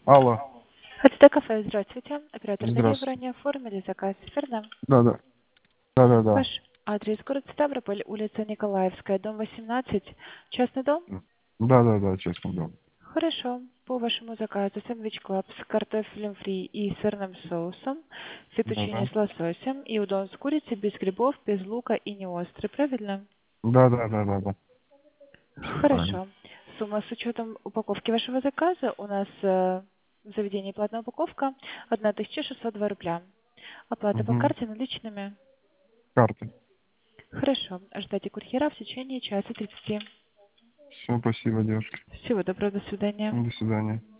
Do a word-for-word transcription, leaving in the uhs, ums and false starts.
Алло, ХТТ кафе, здравствуйте. Оператор Дарья, вы здравствуйте. ранее оформили заказ, верно? Да, да, да, да, да. Ваш адрес город Ставрополь, улица Николаевская, дом восемнадцать, частный дом? Да, да, да, честно говоря. Хорошо. По вашему заказу сэндвич клаб с картофелем фри и сырным соусом, фетучини Да, с лососем и удон с курицей без грибов, без лука и не острый, правильно? да, да, да, да, да. Все правильно. Хорошо. Сумма с учетом упаковки вашего заказа у нас э, в заведении платная упаковка тысяча шестьсот два рубля. Оплата по Угу. карте наличными. Карты. Хорошо. Ждайте курьера в течение часа тридцати. Все, спасибо, девушки. Всего доброго, до свидания. До свидания.